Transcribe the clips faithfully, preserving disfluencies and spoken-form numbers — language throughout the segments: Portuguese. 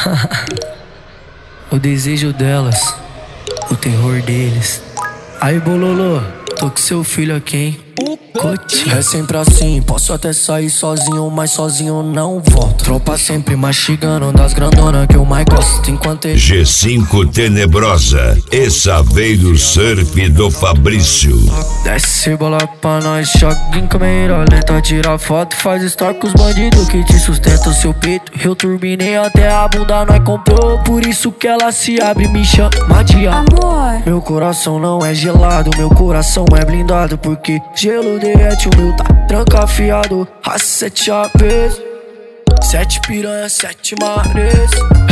O desejo delas, o terror deles. Aí, Bololô, tô com seu filho aqui, hein? É sempre assim, posso até sair sozinho, mas sozinho não volto. Tropa sempre mastigando das grandonas que eu mais gosto. Enquanto ele... G cinco Tenebrosa, essa veio do surf do Fabrício. Desce bola pra nós, choque em câmera lenta, tira foto, faz story com os bandidos que te sustentam seu peito. Eu turbinei até a bunda, nós comprou, por isso que ela se abre e me chama de amor. Meu coração não é gelado, meu coração é blindado, porque gelo derrete, o meu tá trancafiado. A sete aves, sete piranha, sete mares.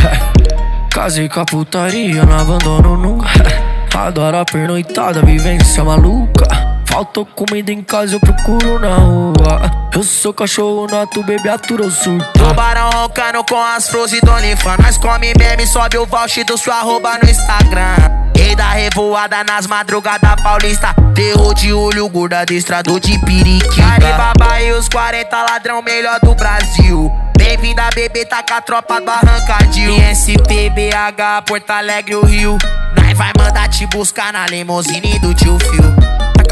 Casei com a putaria, não abandono nunca. Adoro a pernoitada, vivência maluca. Faltou comida em casa, eu procuro na rua. Eu sou cachorro nato, bebê atura ou surta. Tubarão roncando com as flores do Onlyfans. Nós come meme, sobe o voucher do sua arroba no Instagram. Rei da revoada nas madrugadas paulista. Terror de olho, gordo adestrador de periquita. Alibaba e os quarenta ladrão melhor do Brasil. Bem-vinda, bebê, tá com a tropa do Arrancadil. I S P, B H, Porto Alegre, o Rio. Nós vai mandar te buscar na limousine do tio Phil.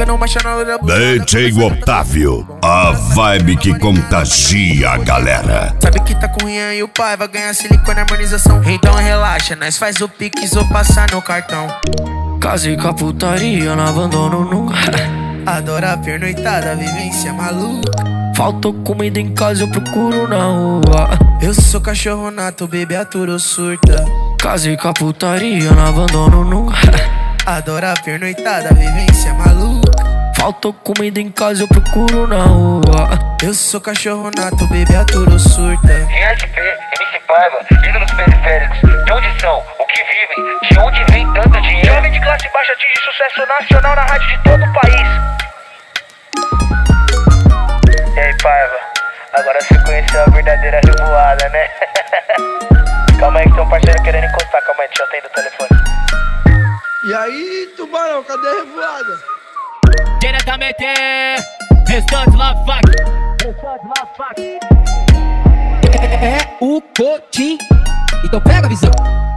D J Otávio, a vibe que contagia a galera. Sabe que tá com o Rian e o pai vai ganhar silicone e harmonização. Então relaxa, nós faz o pix ou passar no cartão. Casei com a putaria, não abandono nunca. Adoro a pernoitada, vivência maluca. Faltou comida em casa, eu procuro na rua. Eu sou cachorro nato, bebê atura ou surta. Casei com a putaria, não abandono nunca. Adoro a pernoitada, vivência maluca. Faltou comida em casa, eu procuro na rua. Eu sou cachorro nato, bebê atura ou surta. Rian S P, M C Paiva, ídolos periféricos. De onde são? O que vivem? De onde vem tanto dinheiro? Jovem de classe baixa atinge sucesso nacional na rádio de todo o país. E aí, Paiva, agora você conheceu a verdadeira revoada, né? Calma aí que tem um parceiro querendo encostar. Calma aí, deixa eu atender o telefone. E aí, Tubarão, cadê a revoada? Diretamente, restante lá, fac. Restante lá, fac. É o Cotim. Então pega a visão.